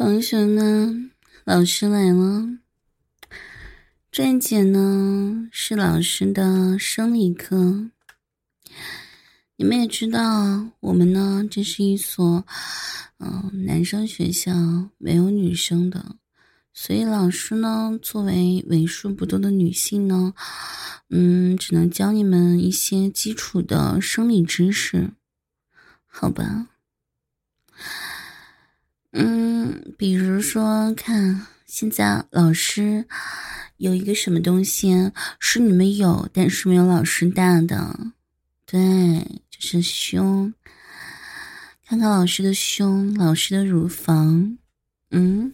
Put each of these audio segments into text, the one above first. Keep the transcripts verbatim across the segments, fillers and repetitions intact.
同学们，老师来了。这一节呢是老师的生理课。你们也知道，我们呢这是一所嗯、呃、男生学校，没有女生的，所以老师呢作为为数不多的女性呢，嗯，只能教你们一些基础的生理知识，好吧？嗯，比如说看，现在老师有一个什么东西是你们有但是没有老师大的，对，就是胸。看看老师的胸，老师的乳房，嗯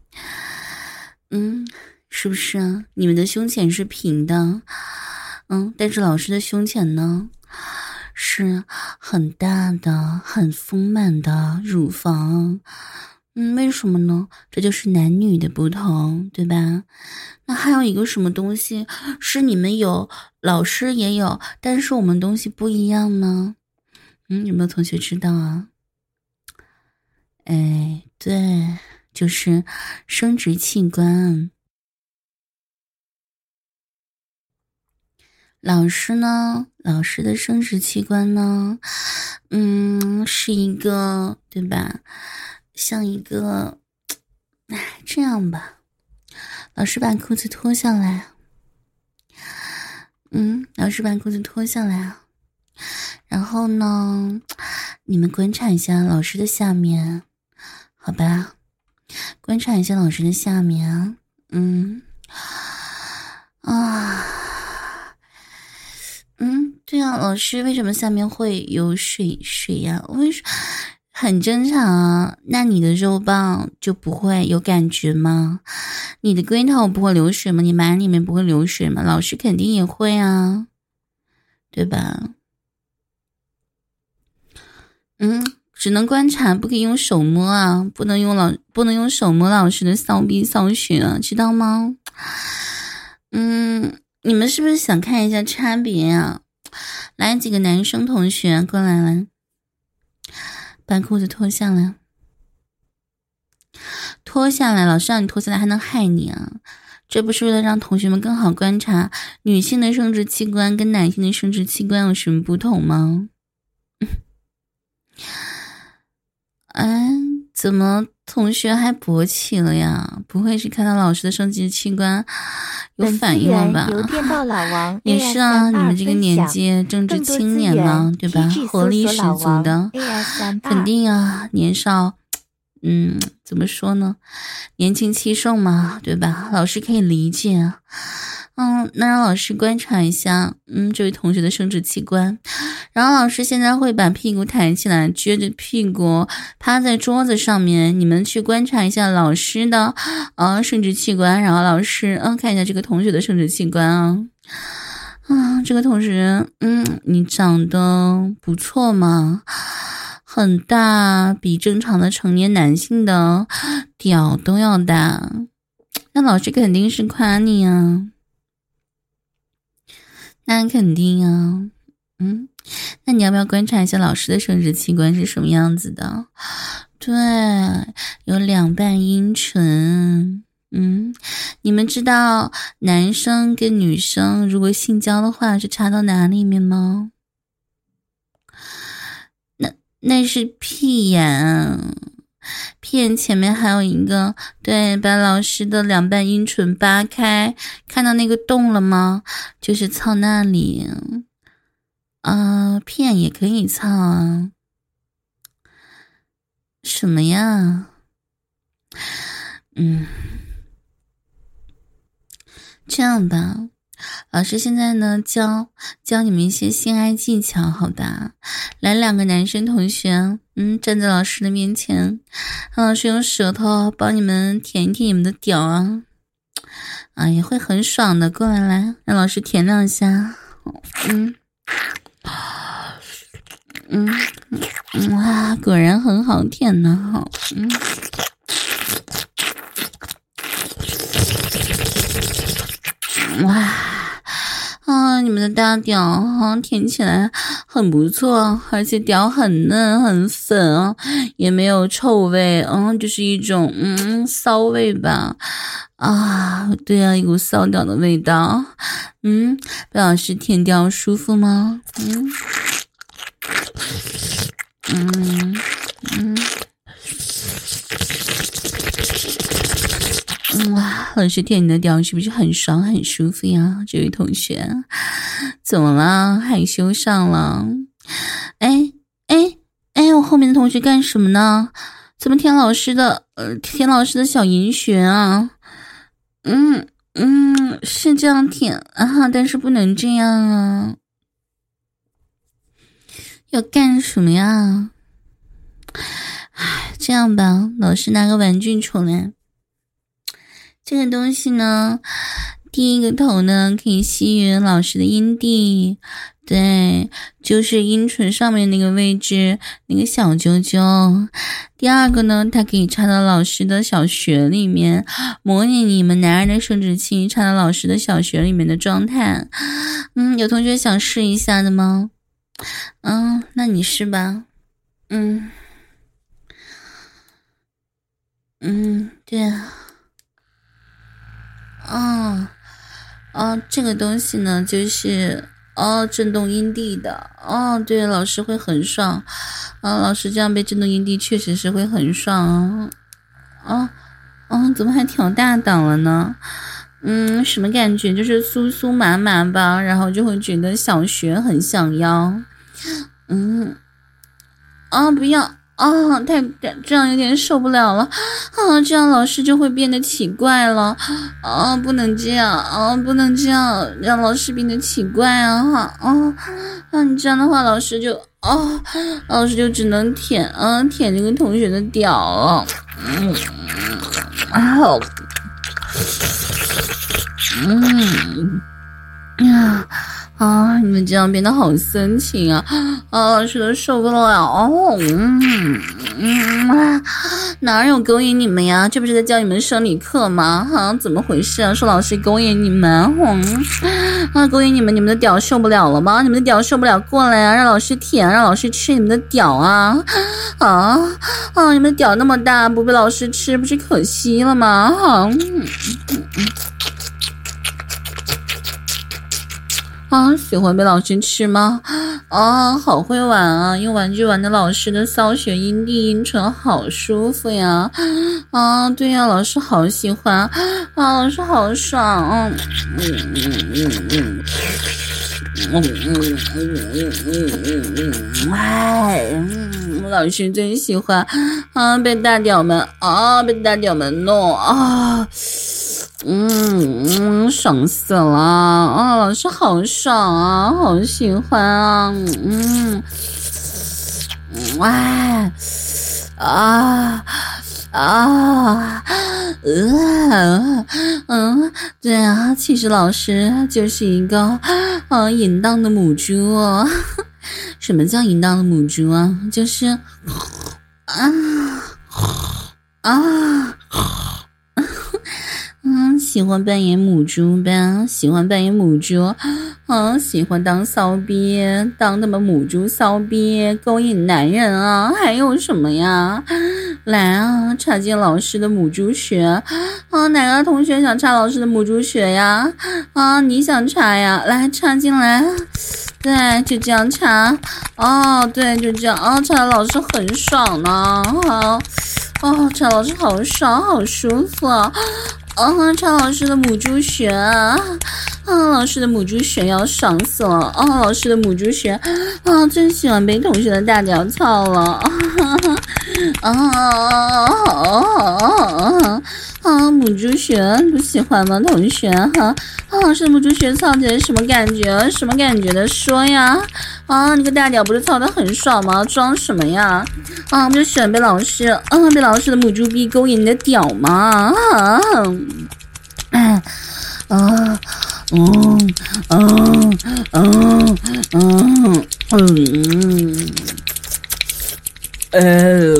嗯，是不是啊？你们的胸前是平的，嗯，但是老师的胸前呢是很大的很丰满的乳房。嗯，为什么呢？这就是男女的不同，对吧？那还有一个什么东西是你们有老师也有但是我们东西不一样呢？嗯，有没有同学知道啊？哎，对，就是生殖器官。老师呢，老师的生殖器官呢，嗯，是一个，对吧？像一个，哎，这样吧，老师把裤子脱下来，嗯，老师把裤子脱下来，然后呢，你们观察一下老师的下面，好吧？观察一下老师的下面，嗯，啊。嗯，对啊，老师为什么下面会有水水呀？为什很正常啊？那你的肉棒就不会有感觉吗？你的龟头不会流水吗？你满里面不会流水吗？老师肯定也会啊，对吧？嗯，只能观察，不可以用手摸啊，不能用老不能用手摸老师的骚逼骚穴啊，知道吗？嗯。你们是不是想看一下差别啊？来，几个男生同学过来了，把裤子脱下来，脱下来，老师让你脱下来还能害你啊？这不是为了让同学们更好观察女性的生殖器官跟男性的生殖器官有什么不同吗？哎，怎么同学还勃起了呀？不会是看到老师的生殖器官有反应了吧？ 由电报老王也是啊，你们这个年纪正值青年嘛，对吧？活力十足的，肯定啊，年少，嗯，怎么说呢？年轻气盛嘛，对吧？老师可以理解。嗯，那让老师观察一下，嗯，这位同学的生殖器官。然后老师现在会把屁股抬起来，撅着屁股趴在桌子上面，你们去观察一下老师的呃生殖器官，然后老师嗯看一下这个同学的生殖器官啊。啊，这个同学，嗯，你长得不错嘛，很大，比正常的成年男性的屌都要大，那老师肯定是夸你啊。那肯定啊，嗯，那你要不要观察一下老师的生殖器官是什么样子的？对，有两瓣阴唇。嗯，你们知道男生跟女生如果性交的话是插到哪里面吗？那那是屁眼，屁眼前面还有一个，对，把老师的两瓣阴唇扒开，看到那个洞了吗？就是操那里。啊、呃，屁眼也可以操啊。什么呀？嗯，这样吧，老师现在呢教教你们一些性爱技巧，好吧？来，两个男生同学，嗯，站在老师的面前，让老师用舌头帮你们舔一舔你们的屌啊，啊，也会很爽的。过来，来，让老师舔两下，嗯，嗯，哇，果然很好舔呢，哈，嗯。哇啊！你们们的大屌啊，舔起来很不错，而且屌很嫩很粉啊，也没有臭味，嗯，就是一种嗯骚味吧。啊，对啊，一股骚屌的味道。嗯，贝老师舔屌舒服吗？嗯嗯嗯。哇，老师舔你的屌是不是很爽很舒服呀？这位同学，怎么了？害羞上了？哎哎哎，我后面的同学干什么呢？怎么舔老师的呃舔老师的小银穴啊？嗯嗯，是这样舔啊，但是不能这样啊。要干什么呀？哎，这样吧，老师拿个玩具出来。这个东西呢，第一个头呢可以吸吮老师的阴蒂，对，就是阴唇上面那个位置，那个小揪揪。第二个呢，它可以插到老师的小穴里面，模拟你们男人的生殖器插到老师的小穴里面的状态。嗯，有同学想试一下的吗？嗯，那你试吧。嗯嗯，对啊。哦哦，这个东西呢，就是哦震动阴蒂的。哦，对，老师会很爽啊，老师这样被震动阴蒂确实是会很爽啊。哦哦，怎么还调大档了呢？嗯，什么感觉？就是酥酥麻麻吧，然后就会觉得小穴很想要。嗯，啊，不要。啊，太这样有点受不了了啊！这样老师就会变得奇怪了啊！不能这样啊！不能这样，让老师变得奇怪啊！哈啊！那你这样的话，老师就啊，老师就只能舔啊舔这个同学的屌了。嗯，好，嗯啊。啊！你们这样变得好深情啊！啊，老师都受不了哦。嗯嗯啊，哪有勾引你们呀？这不是在教你们生理课吗？啊，怎么回事啊？说老师勾引你们？嗯啊，勾引你们，你们的屌受不了了吗？你们的屌受不了，过来啊！让老师舔，让老师吃你们的屌啊！啊啊！你们的屌那么大，不被老师吃，不是可惜了吗？啊！嗯嗯嗯啊，喜欢被老师吃吗？啊，好会玩啊！用玩具玩的老师的骚穴、阴蒂、阴唇好舒服呀！啊，对呀，老师好喜欢啊，老师好爽！嗯嗯嗯嗯嗯嗯嗯嗯嗯，哎，嗯，老师最喜欢啊，被大屌们啊，被大屌们弄啊！嗯嗯，爽死了啊！老师好爽啊，好喜欢啊！嗯，哇啊啊呃嗯，对啊，其实老师就是一个啊淫荡的母猪哦。什么叫淫荡的母猪啊？就是啊啊。嗯，喜欢扮演母猪呗，喜欢扮演母猪，嗯，喜欢当骚逼，当他们母猪骚逼，勾引男人啊，还有什么呀？来啊，插进老师的母猪穴啊！哪个同学想插老师的母猪穴呀？啊，你想插呀？来，插进来，对，就这样插，哦，对，就这样，哦，插的老师很爽呢，好，哦，插老师好爽，好舒服啊！啊，插老师的母猪穴啊！啊，老师的母猪穴要爽死了！啊，老师的母猪穴啊，最喜欢被同学的大屌操了！啊啊啊啊！母猪穴不喜欢吗？同学哈啊，老师的母猪穴操起来什么感觉？什么感觉的？说呀！啊，你个大屌不是操得很爽吗？装什么呀？啊，不就喜欢被老师啊被老师的母猪逼勾引你的屌吗？啊！啊啊嗯嗯嗯嗯嗯呃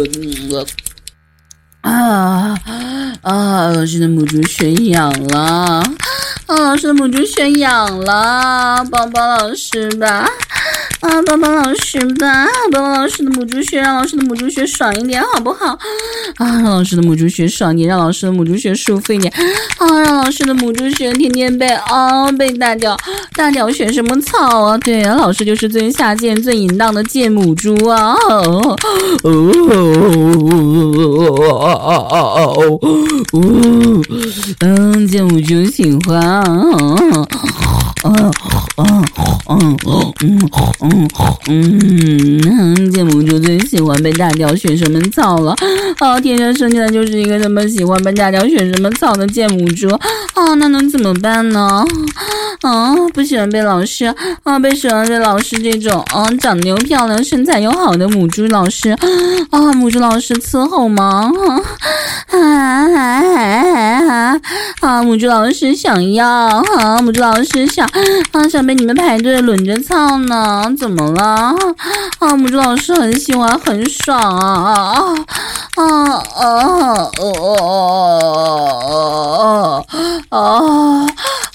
啊啊！老师的母猪穴痒了啊，老师的母猪学痒了，帮帮老师吧。啊，帮帮老师吧，帮帮老师的母猪穴，让老师的母猪穴爽一点，好不好？啊，让老师的母猪穴爽一点，让老师的母猪穴舒服一点。啊，让老师的母猪穴天天被啊被大屌大屌选什么草啊？对啊，老师就是最下贱、最淫荡的贱母猪啊！哦哦哦哦，嗯，贱母猪喜欢啊！嗯嗯嗯嗯嗯嗯，贱母猪最喜欢被大屌选什么草了？哦，天生生下来就是一个这么喜欢被大屌选什么草的贱母猪啊！那能怎么办呢？啊，不喜欢被老师啊，被喜欢被老师这种啊长得又漂亮、身材又好的母猪老师啊，母猪老师伺候吗？啊啊啊啊！母猪老师想要啊，母猪老师想。啊，想被你们排队轮着操呢，怎么了？啊，母猪老师很喜欢，很爽啊啊啊啊啊啊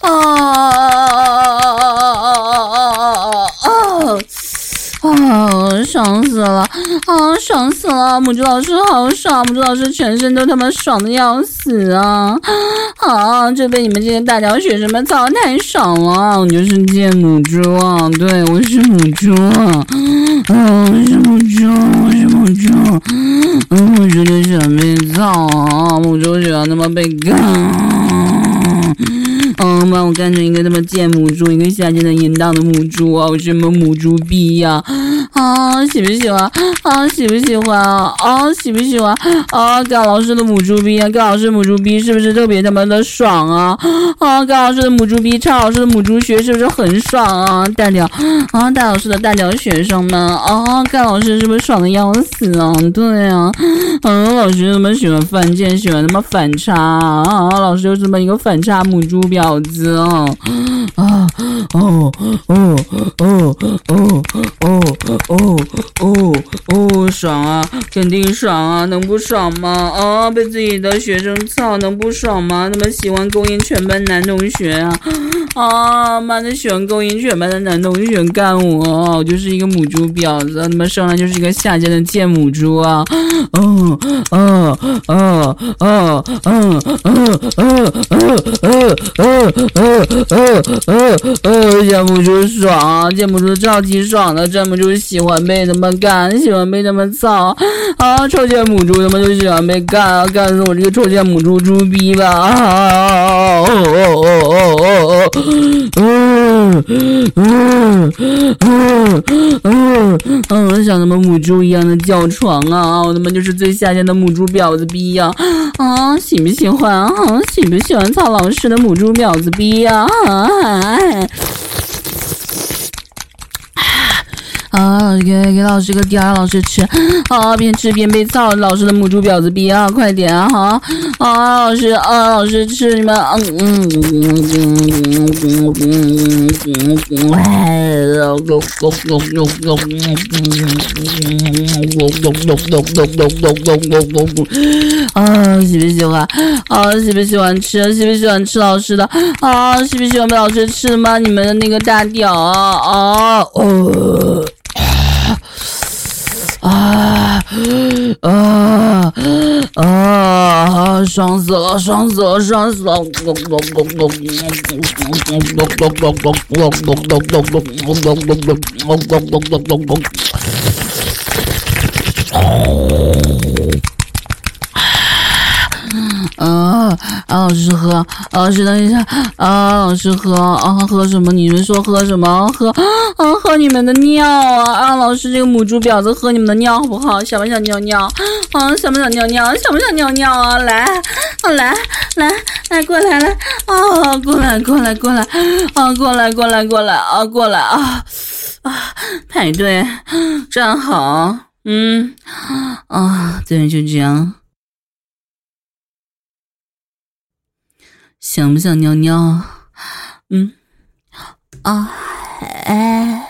啊！啊，爽死了！啊，爽死了！母猪老师好爽，母猪老师全身都他妈爽的要死啊！啊，这被你们这些大屌学生们操太爽了！我就是贱母猪啊，对，我是母猪啊，啊，我是母猪，我是母猪，嗯，母猪就喜欢被操啊，母猪喜欢他妈被干。嗯，把我干成一个这么贱母猪，一个下贱的淫荡的母猪啊！我什么母猪逼呀、啊？啊，喜不喜欢？啊，喜不喜欢啊？啊，喜不喜欢？啊，干老师的母猪逼啊！干老师母猪逼是不是特别他妈的爽啊？啊，干老师的母猪逼，唱老师的母猪学是不是很爽啊？大屌啊，大老师的大屌学生们啊，干老师是不是爽的要死啊？对啊，嗯，老师他妈喜欢犯贱，喜欢他妈反差啊！老师就这么一个反差母猪婊子啊！啊哦哦哦哦哦哦哦哦，爽啊，肯定爽啊，能不爽吗？啊，被自己的学生操，能不爽吗？那么喜欢勾引全班男同学啊！啊，妈的，喜欢勾引全班的男同学干我，我就是一个母猪婊子，他妈生来就是一个下贱的贱母猪啊！哦哦哦哦哦哦哦哦哦哦哦哦哦，贱母猪爽，贱母猪超级爽的，贱母猪喜欢被他们干，喜欢被他们操啊！臭贱母猪他们就喜欢被干啊！干死我这个臭贱母猪猪逼吧！啊！哦哦哦哦哦！嗯嗯嗯嗯嗯，像他们母猪一样的叫床啊！我他妈就是最下贱的母猪婊子逼呀！啊，喜不喜欢啊？喜不喜欢曹老师的母猪婊子逼呀？啊，给给老师个点儿，老师吃啊，边吃边被操，老师的母猪婊子逼啊，快点啊！哈啊，老师啊，老师吃你们嗯嗯嗯嗯啊，喜不喜欢啊？喜不喜欢吃？喜不喜欢吃老师的啊？喜不喜欢被老师吃吗？你们的那个大屌啊啊哦！啊啊啊！爽死了，爽死了，爽死了！啊啊！老师喝，啊、老师等一下，啊，老师喝啊，喝什么？你们说喝什么？喝啊，喝你们的尿啊！啊，老师这个母猪婊子喝你们的尿好不好？想不想尿尿？啊，想不想尿尿？想不想尿尿啊？来，啊，来来来，过来来，啊，过来过来过来，啊，过来过来过来啊，过来啊啊，排队站好，嗯啊，对，就这样。想不想尿尿？嗯，啊，哎，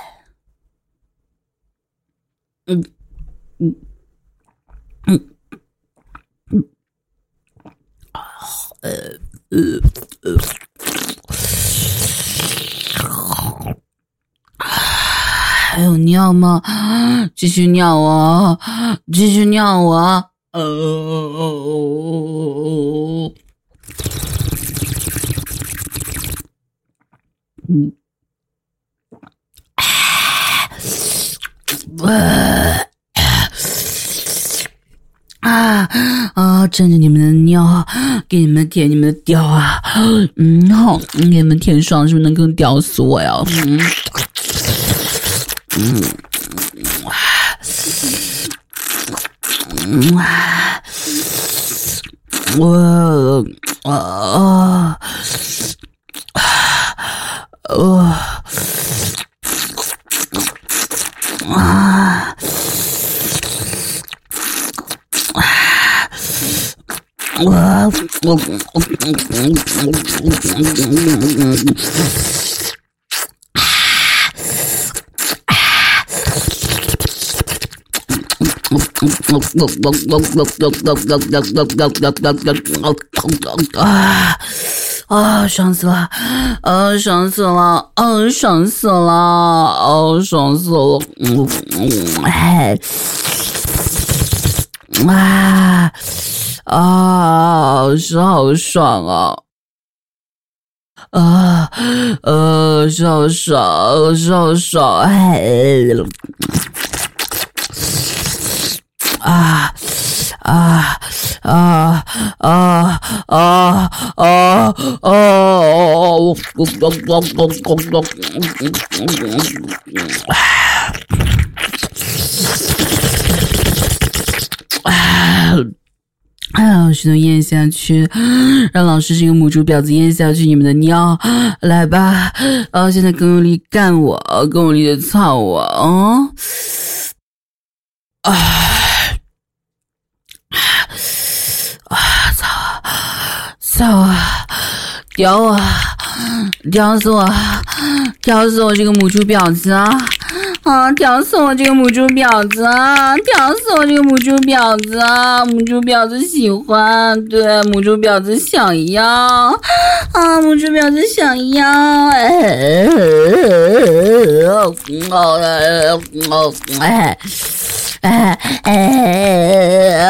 嗯，嗯，嗯，嗯，呃，呃，呃。 还有尿吗？继续尿啊，继续尿啊！呃哦，嗯，啊啊！趁着你们的尿，给你们舔你们的屌啊！嗯，好，给你们舔爽，是不是能更屌死我呀？嗯嗯嗯啊！我啊啊啊！我我我啊啊！爽死了！啊，爽死了！啊，爽死了！啊，爽死了！嗯嗯，哎，啊啊，是好爽啊！啊呃，是好爽，是好爽！哎，啊啊啊啊啊啊啊！我我我我我我啊！哎呀，许多咽下去，让老师这个母猪婊子咽下去你们的尿，来吧！啊，现在更用力干我，更用力的操我，嗯啊！啊！操啊！操啊！屌啊！屌死我！屌死我这个母猪婊子啊！啊！屌死我这个母猪婊子啊！屌死我这个母猪婊子啊！母猪婊子喜欢，对，母猪婊子想要啊！母猪婊子想要，哎，哦哦哦，哎哎哎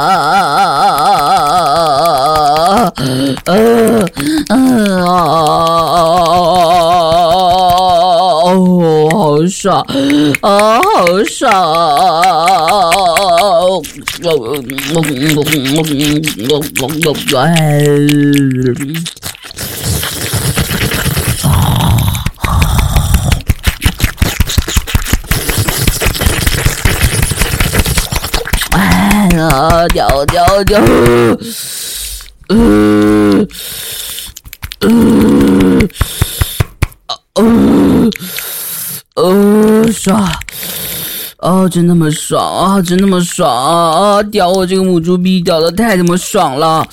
啊！呃呃哦，好爽啊，好爽啊！哎呀，掉掉掉！呃呃呃呃，爽！哦，真那么爽啊！真那么爽啊！屌我这个母猪逼，屌的太他妈爽了！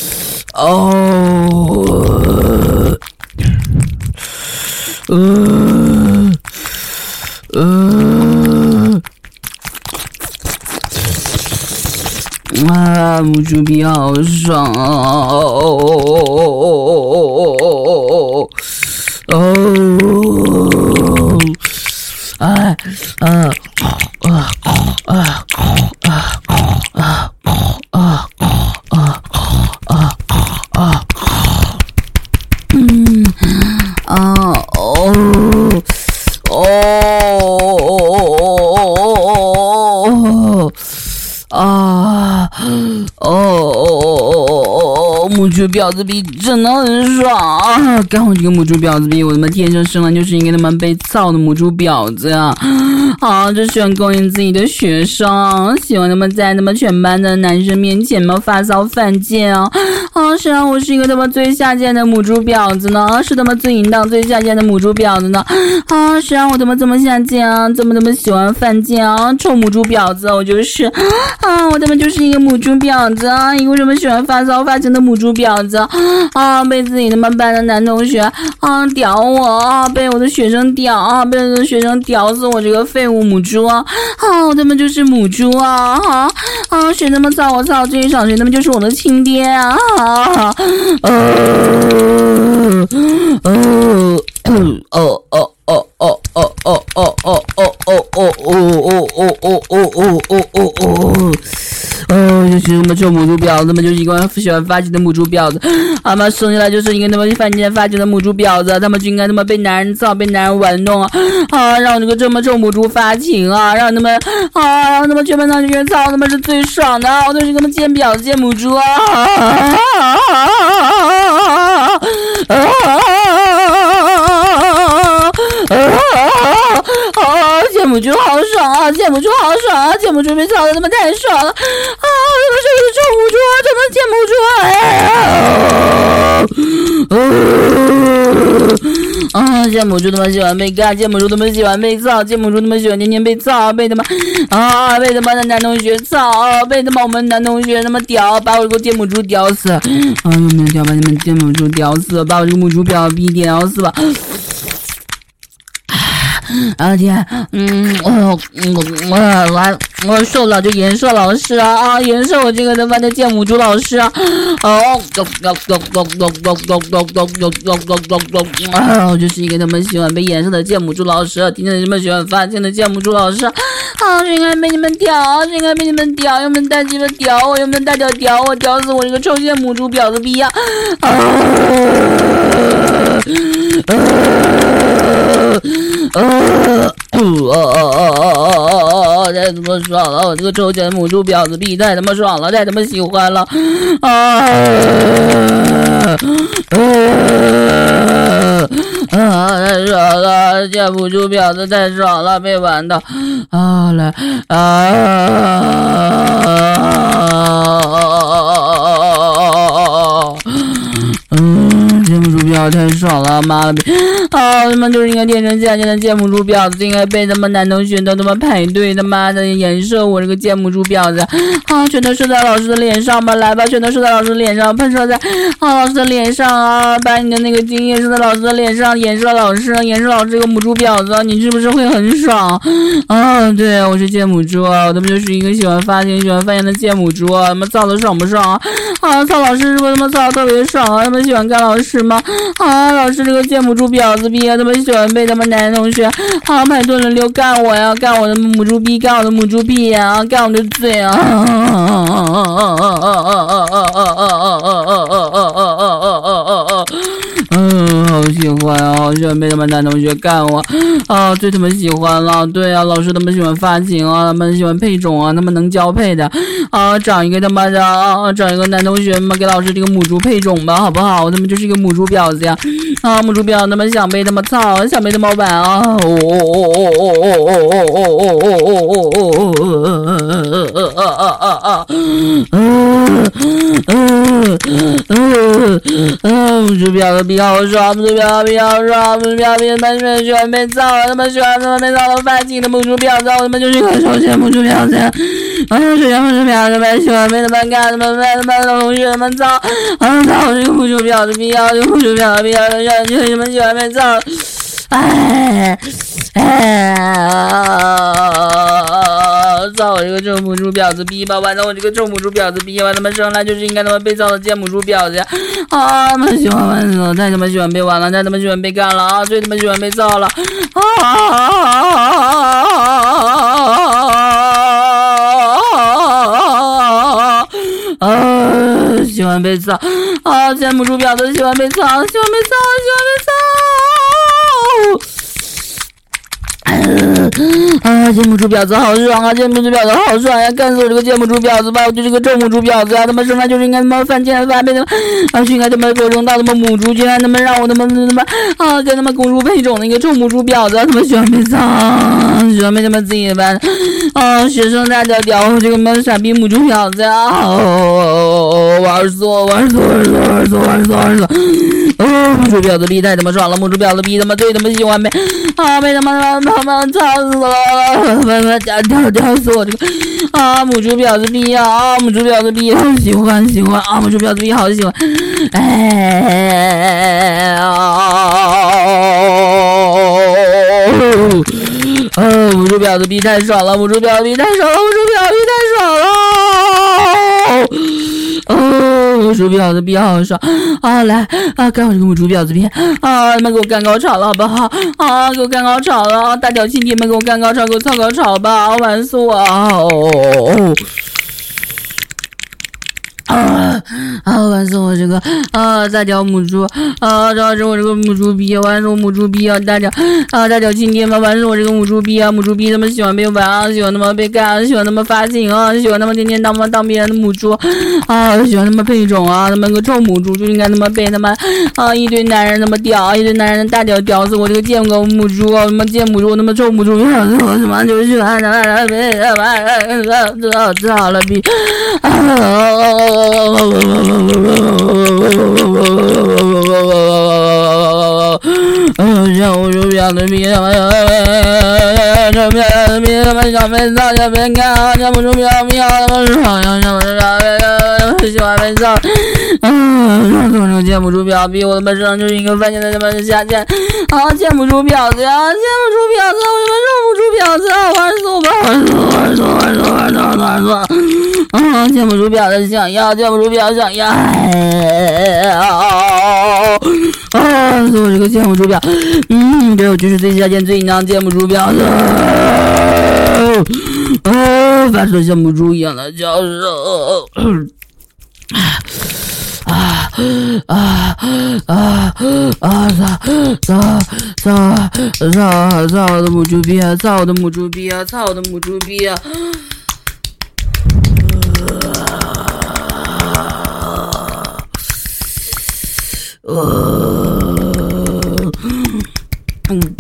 哦，呃呃。啊，母猪逼好爽啊！哦哦哦哦哦！哎啊啊啊啊啊啊啊啊啊啊！嗯啊哦哦啊哦哦！母猪婊子逼真的很爽啊！干我这个母猪婊子逼，我他妈天生生来就是应该他妈被操的母猪婊子啊！啊，这喜欢勾引自己的学生，喜欢他们在他们全班的男生面前嘛发骚犯贱啊！啊，谁让我是一个他妈最下贱的母猪婊子呢？是他妈最淫荡、最下贱的母猪婊子呢？啊，谁让我他妈这么下贱啊？这么他妈喜欢犯贱啊？臭母猪婊子，我就是啊，我他妈就是一个母猪婊子啊！一个什么喜欢发骚发情的母猪婊子啊！被自己他妈班的男同学啊屌我啊！被我的学生屌啊！被我的学生屌死我这个废物母猪啊！啊，我他妈就是母猪啊！啊啊，谁他妈操我操这一场，谁他妈就是我的亲爹啊！啊呃呃呃哦哦哦哦哦哦哦哦哦哦臭母猪婊子嘛，就是一个喜欢发情的母猪婊子，他们生下来就是一个那么犯贱发情的母猪婊子，他们就应该那么被男人操，被男人玩弄啊，啊，让这个这么臭母猪发情啊，让他们啊，让他们全班同学操，他们是最爽的，我就是这么贱婊子贱母猪啊！啊！贱母猪好爽啊！贱母猪好爽啊！贱母猪被操的他妈太爽了啊！他们是一个臭母猪啊！他们贱母猪啊！啊！贱母猪他妈喜欢被干，贱母猪他妈喜欢被操，贱母猪他妈喜欢天天被操，被他妈啊被他妈的男同学操，被他妈我们男同学他妈屌，把我这个贱母猪屌死！啊！有没有屌把你们贱母猪屌死？把我这个母猪婊逼屌死吧！啊天，嗯，我我我我受不了这颜色老师啊啊！颜色我这个他妈的贱母猪老师啊！哦，啊！我就是一个他妈喜欢被颜色的贱母猪老师，天天他妈喜欢发情的贱母猪老师啊！是应该被你们屌，是应该被你们屌，有没有大鸡巴屌我？有没有大屌屌我？屌死我这个臭贱母猪婊子逼呀！啊！啊！哦哦哦哦哦哦！太他妈爽了！我这个臭贱母猪婊子逼太他妈爽了，太他妈喜欢了！啊！啊！太爽了！贱母猪婊子太爽了，被玩到啊！来啊！嗯，贱母猪婊子太爽了，妈了逼！啊，他妈就是应该天生下贱的贱母猪婊子，应该被他们男同学的他妈排队他妈的颜射我这个贱母猪婊子啊！全都射在老师的脸上吧，来吧，全都射在老师的脸上，喷射在啊老师的脸上啊！把你的那个精液射在老师的脸上，颜射老师，颜射老师这个母猪婊子，你是不是会很爽啊？对，我是贱母猪啊，我他妈就是一个喜欢发情、喜欢发言的贱母猪啊！他妈操的爽不爽啊？啊，操老师是不是他妈操的特别爽啊？他们喜欢干老师吗？啊，老师这个贱母猪婊子逼啊，他们喜欢被他们男同学啊排队轮流干我呀，干我的母猪逼，干我的母猪屁呀，干我的嘴啊！嗯，好喜欢啊，好喜欢被他们男同学干我啊，最他妈喜欢了。对啊，老师他们喜欢发情啊，他们喜欢配种啊，他们能交配的啊，找一个他妈的啊，找一个男同学嘛，给老师这个母猪配种吧，好不好？他们就是一个母猪婊子呀，啊，母猪婊子他们想被他们操，想被他们玩啊！哦哦哦哦哦哦哦哦哦哦哦哦哦哦哦！嗯嗯嗯嗯，母猪婊子比较爽，母猪婊子比较爽，母猪婊子他们喜欢被操，他们喜欢他们被操到发情的母猪婊子，我们就是一个臭贱母猪婊子，啊，臭贱母猪婊子们喜欢被他们干，他们被他们的同学们操，啊，操这个母猪婊子比较，这个母猪婊子比较的让你们喜欢被操，哎哎啊！操我这个臭母猪婊子逼吧！完了，我这个臭母猪婊子逼，完他妈生来就是应该他妈被操的贱母猪婊子呀！啊，他妈喜欢玩了，太他妈喜欢被玩了，太他妈喜欢被干了啊！最他妈喜欢被操了！啊！啊！喜欢被操啊！贱母猪婊子喜欢被操，喜欢被操，喜欢被操！啊！贱母猪婊子好爽啊！贱母猪婊子好爽呀！干死我这个贱母猪婊子吧！我就是个臭母猪婊子啊！他妈生来就是应该他妈犯贱发配的，啊，是应该他妈狗扔到他妈母猪，居然他妈让我他妈他妈啊跟他妈公猪配种的一个臭母猪婊子，他妈喜欢被操，喜欢被他妈自己班啊学生大屌屌我这个妈傻逼母猪婊子啊！哦，玩死我，玩死我，玩死我，玩死我，玩死我，玩死我！哦，母猪婊子逼太他妈爽了！母猪婊子逼他妈最他妈喜欢被啊被他妈他妈他妈操死了！他妈屌屌屌死我这个啊母猪婊子逼啊！母猪婊子逼好喜欢喜欢啊！母猪婊子逼好喜欢！哎啊！哦，母猪婊子逼太爽了！母猪婊子逼太爽了！母猪婊子逼太爽了！哦，母猪婊子逼好爽啊！来啊，干我这个母猪婊子逼啊！你们给我干高潮了好不好？啊，给我干高潮了！大屌亲弟们给我干高潮，给我操高潮吧！玩死我！哦哦哦！ 啊啊！玩死我这个啊大脚母猪啊！玩死我这个母猪逼！玩死我母猪逼啊！大脚啊大脚亲爹们！玩死我这个母猪逼啊！母猪逼他们喜欢被玩啊，喜欢他们被干，喜欢他们发情啊，喜欢他们天天当当当别人的母猪啊，喜欢他们配种啊，他们个臭母猪就应该他妈被他妈啊一堆男人他妈屌，一堆男人大屌屌死我这个贱狗母猪啊！他妈贱母猪，他妈臭母猪，我他妈就喜欢他妈被他妈操操了逼啊！像我猪票的逼他妈猪票的逼他妈小肥皂小肥干像我猪票票他妈爽像像我猪票喜欢肥皂嗯让我这个贱母猪婊逼我他妈身上就是一个犯贱的他妈的下贱啊贱母猪婊子呀贱母猪婊子我他妈肉母猪婊子玩死我吧玩死我玩死我玩死我玩死我玩死我啊贱母猪婊子想要贱母猪婊想要啊我这个贱母猪婊嗯对我就是最下贱最淫荡贱母猪婊子啊发出像母猪一样的叫声啊啊啊啊！操操操操操我的母猪逼啊！操我的母猪逼啊！操我的母猪逼啊！呃，嗯。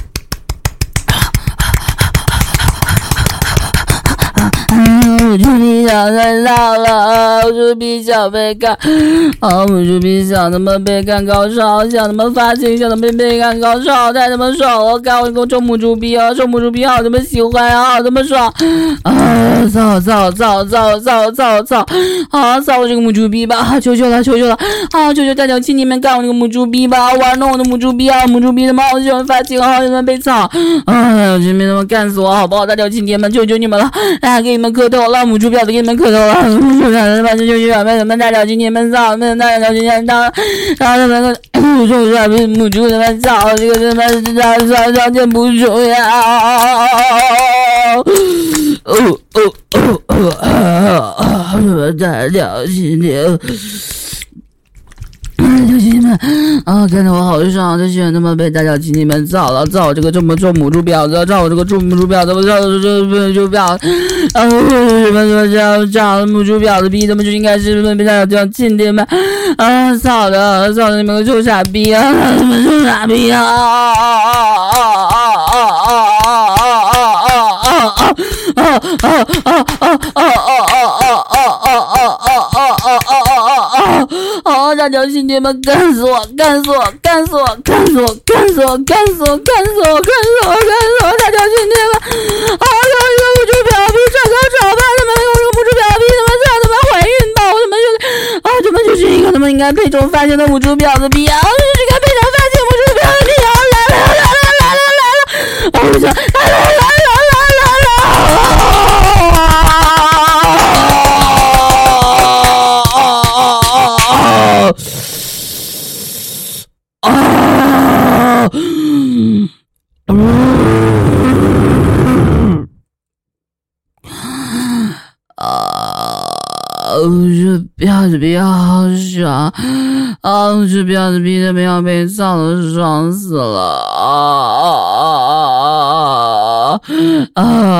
母猪逼想太大了，母猪逼想被干，啊，母猪逼想他妈被干高潮，想他妈发情，想他妈被干高潮，太他妈爽了！干我一个臭母猪逼啊，臭母猪逼好他妈喜欢啊，好他妈爽！啊，操操操操操操操！啊，操我这个母猪逼吧，求求了，求求了！啊，求求大脚亲你们干我这个母猪逼吧，玩弄我的母猪逼啊，母猪逼他妈好喜欢发情，好喜欢被操！啊，这边他妈干死我好不好？大脚亲爹们，求求你们了！啊，给你们磕头了！母猪婊子给你们磕头了，母猪婊子把这就去把什么大脚今天们造，那大脚今天当，然后他们个母猪婊子母猪他们造，这个他妈是造造造这母猪呀！哦哦哦哦啊！什么大脚今天？小亲们啊，看得我好爽！这些他妈被大脚亲戚们造了，造我这个这么臭母猪婊子，造我这个臭母猪婊子，我造这这母猪婊子，啊什么什么这样这样母猪婊子逼，他们就应该是被大脚这样亲戚们啊，操的，操的你们个臭傻逼啊，你们臭傻逼啊！啊啊啊啊啊啊啊啊啊！大脚亲爹们，干死我！干死我！干死我！干死我！干死我！干死我！干死我！干死我！干死我！大脚亲爹们，啊！有一个母猪婊逼上高潮吧？他们有一个母猪婊逼，他们操他妈怀孕吧？我他妈就是啊！他们就是一个他们应该配种发情的母猪婊子逼啊！就是应该配种发情母猪婊子逼啊！来了来了来了来了！我不想来了来了来了来了！啊！啊！这婊子逼好爽啊！这婊子逼的没有被操的爽死了啊！啊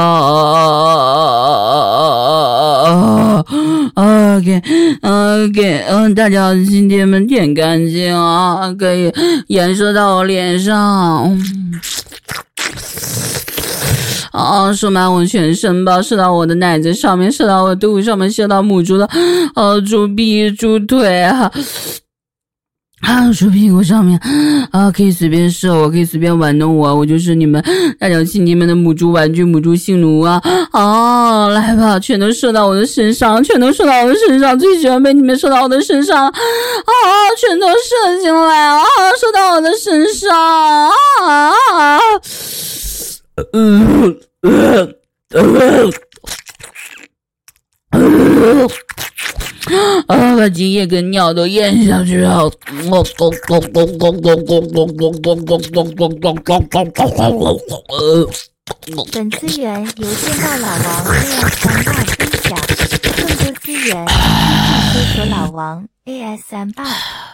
啊啊！给啊给嗯大家今天们舔干净啊，可以延射到我脸上。啊，射满我全身吧，射到我的奶子上面，射到我的肚上面，射到母猪的呃猪臂、猪腿啊，啊，猪屁股上面啊，可以随便射我，可以随便玩弄我，我就是你们大脚亲你们的母猪玩具、母猪性奴啊！啊，来吧，全都射到我的身上，全都射到我的身上，最喜欢被你们射到我的身上啊！全都射进来啊，射到我的身上啊！嗯呃呃呃啊！把精液跟尿都咽下去啊！ 本资源由电报老王 A S 三大 B 享，更多资源，P G 搜索老王 A S M R。